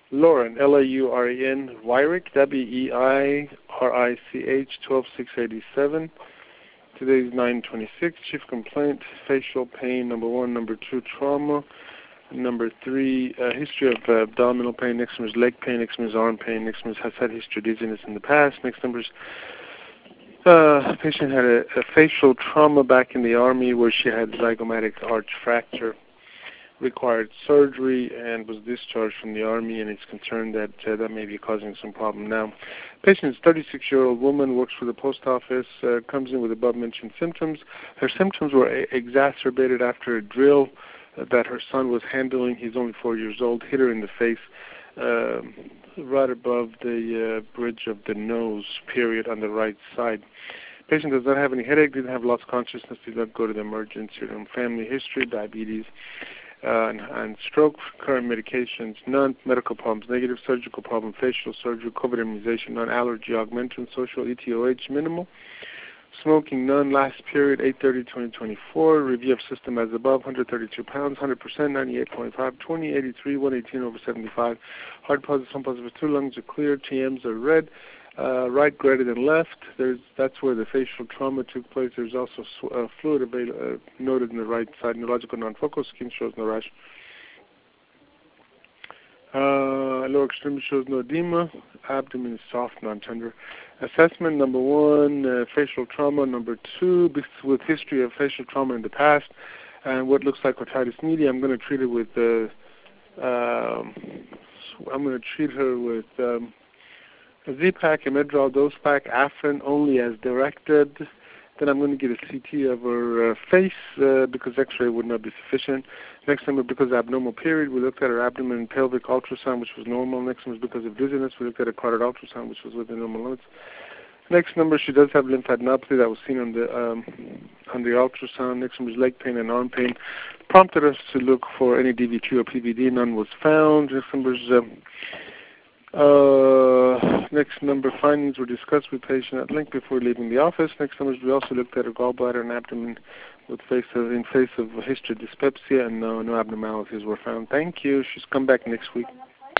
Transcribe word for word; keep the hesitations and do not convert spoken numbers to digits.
Lauren, L A U R E N, Weirich, W E I R I C H, twelve six eighty-seven. Today's nine twenty-six. Chief complaint, facial pain, number one. Number two, trauma. Number three, uh, history of uh, abdominal pain. Next number is leg pain. Next number is arm pain. Next number is has had history of dizziness in the past. Next number is uh, patient had a, a facial trauma back in the Army where she had zygomatic arch fracture, required surgery, and was discharged from the Army, and it's concerned that uh, that may be causing some problem now. Patient is a thirty-six-year-old woman, works for the post office, uh, comes in with above-mentioned symptoms. Her symptoms were a- exacerbated after a drill uh, that her son was handling. He's only four years old, hit her in the face uh, right above the uh, bridge of the nose, period, on the right side. Patient does not have any headache, didn't have lost consciousness, did not go to the emergency room. Family history, diabetes, Uh, and, and stroke, current medications, none, medical problems, negative, surgical problem, facial surgery, COVID immunization, none, allergy, augmentin, social, E T O H, minimal, smoking, none, last period, eight thirty twenty twenty-four, review of system as above, one hundred thirty-two pounds, one hundred percent, ninety-eight point five, twenty eighty-three, one eighteen over seventy-five, heart positive, some positive, two lungs are clear, T Ms are red, Uh, right greater than left. There's that's where the facial trauma took place. There's also sw- uh, fluid avail- uh, noted in the right side. Neurological non-focal skin shows no rash. Uh, lower extremity shows no edema. Abdomen is soft, non-tender. Assessment number one, uh, facial trauma. Number two, with history of facial trauma in the past and what looks like otitis media. I'm going to treat her with. Uh, um, I'm going to treat her with. Um, A Z-Pak, a Medrol dose pack, Afrin only as directed. Then I'm going to get a C T of her uh, face uh, because X-ray would not be sufficient. Next number, because of abnormal period, we looked at her abdomen and pelvic ultrasound, which was normal. Next number is because of dizziness, we looked at a carotid ultrasound, which was within normal limits. Next number, she does have lymphadenopathy that was seen on the um, on the ultrasound. Next number is leg pain and arm pain. Prompted us to look for any D V T or P V D. None was found. Next number is... Um, Uh, next number, findings were discussed with patient at length before leaving the office. Next number, we also looked at her gallbladder and abdomen with face of, in face of history of dyspepsia, and no, no abnormalities were found. Thank you. She's come back next week.